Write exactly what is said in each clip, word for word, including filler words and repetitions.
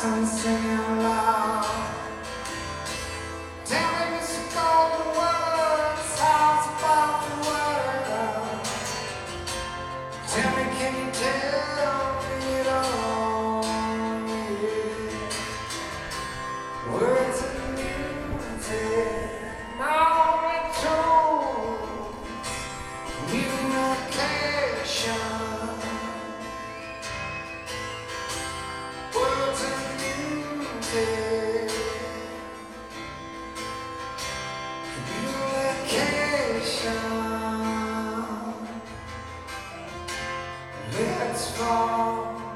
and singing loud. Tell me, Mister Golden Words, how's about the world? Tell me, can you tell me it all? Yeah. Words and music, my only tool, communication. Words and music, communication. Let's fall,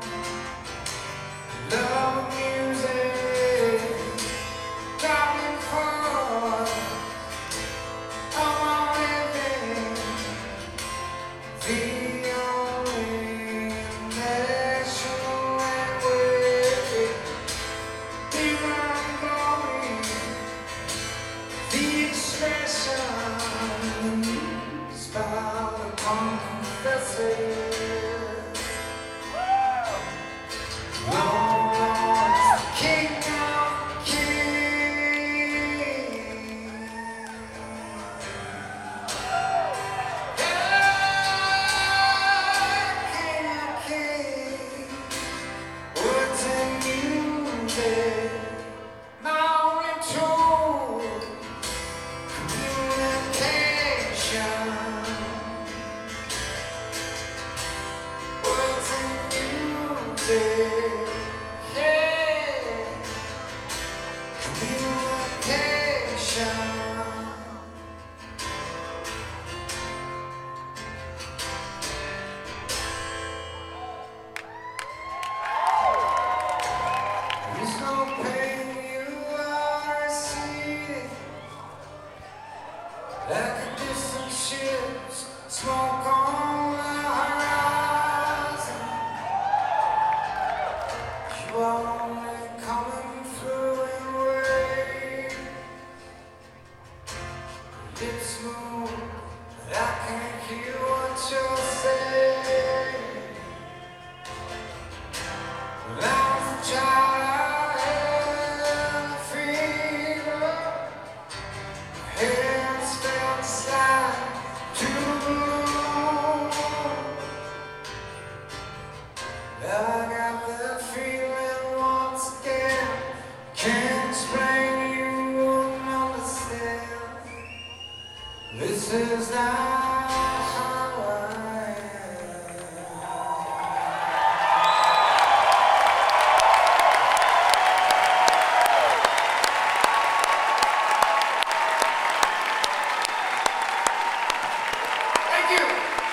love and music, driving far. I'm all living, the only national language. Divine glory, the expression, spout upon confessing. Long lost King of Kings. Yeah, King of Kings. Words and music, my only tool, communication. Words and music, yeah, communication. There's no pain you are receiving, like a distant ship's smoke on the horizon. You are only coming through in waves. Lips move, but I can't hear what you're saying. When I was a child, I had a fever. Hands felt slide to the moon. Now I got that feeling once again. Can't explain, you won't understand. This is not how I am. Thank you.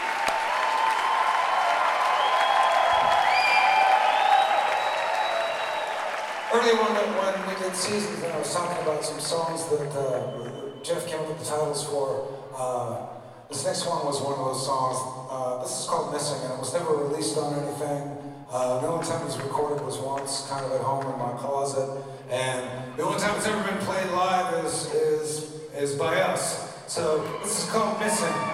Earlier when, when we did Seasons, and I was talking about some songs that uh, Jeff came up with the titles for. Uh, this next one was one of those songs. Uh, this is called Missing, and it was never released on anything. Uh, the only time it was recorded was once, kind of at home in my closet. And the only time it's ever been played live is, is, is by us. So this is called Missing.